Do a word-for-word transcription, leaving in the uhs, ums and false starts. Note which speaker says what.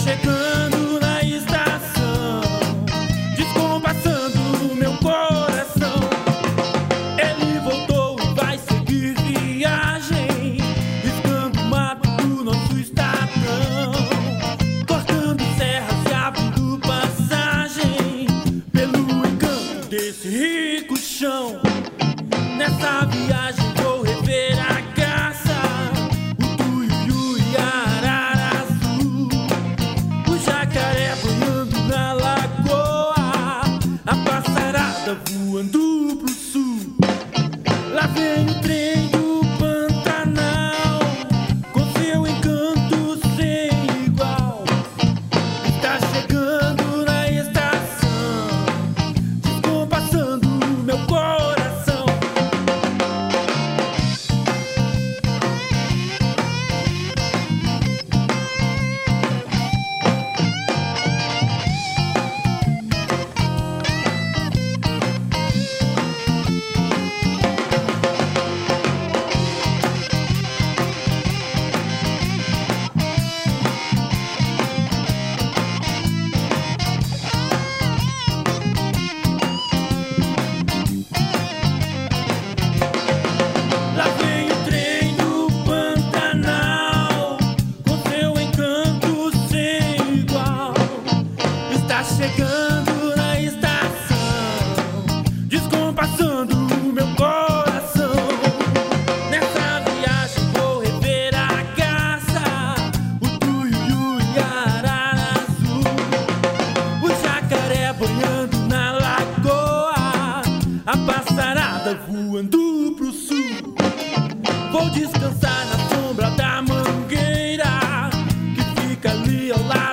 Speaker 1: chegando na estação, descompassando meu coração. Ele voltou e vai seguir viagem, riscando o mato do nosso estadão, cortando serras e abrindo passagem pelo encanto desse rico chão. Nessa viagem vou rever a caça, o tuiuiu e a arara azul, o jacaré banhando na lagoa, a passarada voando pro sul. Lá vem o trem do Pantanal, com seu encanto sem igual. Está chegando na estação, descompassando meu coração. Lá vem o trem do Pantanal, com seu encanto sem igual. Está chegando na estação, descompassando meu coração. Nessa viagem vou rever a caça, o tuiuiu e a arara azul, o jacaré banhando na lagoa, a passarada voando pro sul. Vou descansar na sombra da mangueira que fica ali ao lado